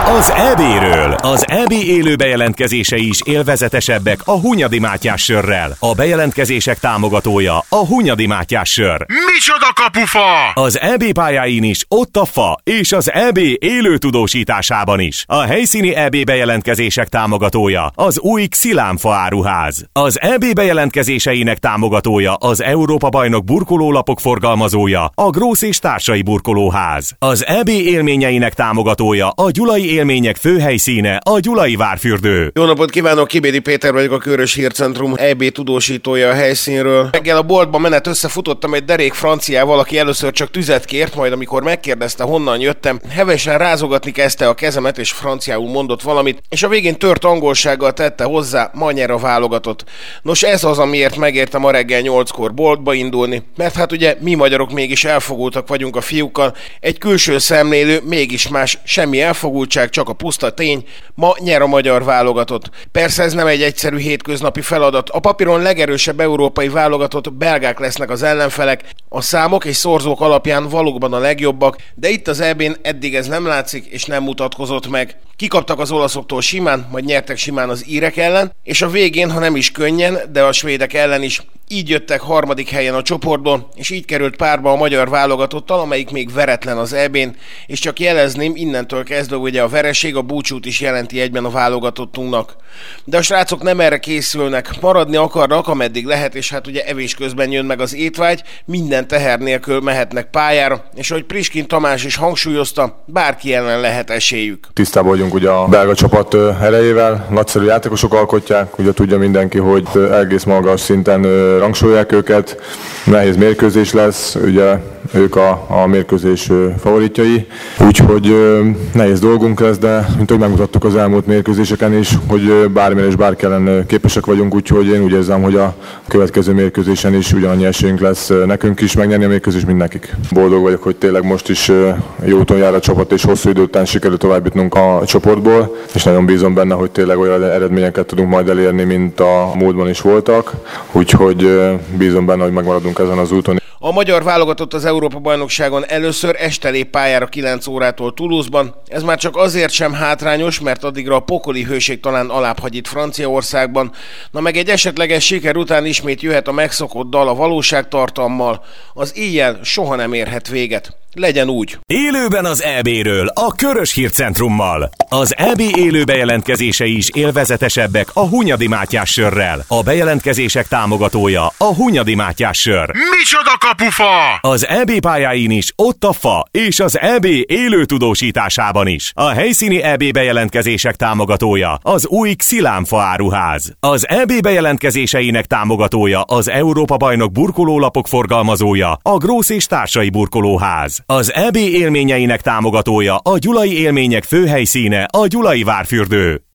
Az EB-ről. Az EB élő bejelentkezései is élvezetesebbek a Hunyadi Mátyás sörrel. A bejelentkezések támogatója a Hunyadi Mátyás sör. Micsoda kapufa! Az EB pályáin is ott a fa, és az EB élő tudósításában is. A helyszíni EB bejelentkezések támogatója az új Xilánfa áruház. Az EB bejelentkezéseinek támogatója az Európa-bajnok burkolólapok forgalmazója, a Grósz és Társai Burkolóház. Az EB élményeinek támogatója a Gyulai Élmények főhelyszíne, a Gyulai Várfürdő. Jó napot kívánok, Kibédi Péter vagyok, a Körös Hírcentrum EB tudósítója a helyszínről. Reggel a boltban menet összefutottam egy derék franciával, aki először csak tüzet kért, majd amikor megkérdezte, honnan jöttem, hevesen rázogatni kezdte a kezemet, és franciául mondott valamit, és a végén tört angolsággal tette hozzá, Manyera válogatott. Nos, ez az, amiért megértem a reggel 8-kor boltba indulni, mert hát ugye mi magyarok mégis elfogultak vagyunk a fiúkkal, egy külső szemlélő mégis más, semmi elfogultság, csak a puszta tény, ma nyer a magyar válogatott. Persze ez nem egy egyszerű hétköznapi feladat, a papíron legerősebb európai válogatott belgák lesznek az ellenfelek, a számok és szorzók alapján valóban a legjobbak, de itt az EB-n eddig ez nem látszik és nem mutatkozott meg. Kikaptak az olaszoktól simán, majd nyertek simán az írek ellen, és a végén, ha nem is könnyen, de a svédek ellen is, így jöttek harmadik helyen a csoportból, és így került párba a magyar válogatottal, amelyik még veretlen az EB-n, és csak jelezném, innentől kezdve ugye a vereség a búcsút is jelenti egyben a válogatottunknak. De a srácok nem erre készülnek, maradni akarnak, ameddig lehet, és hát ugye evés közben jön meg az étvágy, minden teher nélkül mehetnek pályára, és ahogy Priskin Tamás is hangsúlyozta, bárki ellen lehet esélyük. Tisztában vagyunk ugye a belga csapat erejével, nagyszerű játékosok alkotják, ugye tudja mindenki, hogy egész magas szinten rangsolják őket, nehéz mérkőzés lesz, ugye ők a mérkőzés favoritjai, úgyhogy nehéz dolgunk lesz, de mint ahogy megmutattuk az elmúlt mérkőzéseken is, hogy bármilyen és bárki ellen képesek vagyunk, úgyhogy én úgy érzem, hogy a következő mérkőzésen is ugyanannyi esélyünk lesz nekünk is megnyerni a mérkőzést, mint nekik. Boldog vagyok, hogy tényleg most is jó úton jár a csapat, és hosszú idő után sikerült továbbjutnunk a csoportból, és nagyon bízom benne, hogy tényleg olyan eredményeket tudunk majd elérni, mint a múltban is voltak, úgyhogy bízom benne, hogy megmaradunk ezen az úton. A magyar válogatott az Európa-bajnokságon először este lép pályára 9 órától Toulouse-ban. Ez már csak azért sem hátrányos, mert addigra a pokoli hőség talán alább hagy itt Franciaországban. Na meg egy esetleges siker után ismét jöhet a megszokott dal a valóságtartalommal. Az éjjel soha nem érhet véget. Legyen úgy. Élőben az EB-ről, a Körös Hírcentrummal. Az EB élő bejelentkezései is élvezetesebbek a Hunyadi Mátyás sörrel. A bejelentkezések támogatója a Hunyadi Mátyás sör. Micsoda kapufa! Az EB pályáin is ott a fa, és az EB élő tudósításában is. A helyszíni EB bejelentkezések támogatója az új Xilánfa áruház. Az EB bejelentkezéseinek támogatója az Európa-bajnok burkolólapok forgalmazója, a Grósz és Társai Burkolóház. Az EB élményeinek támogatója a Gyulai Élmények főhelyszíne, a Gyulai Várfürdő.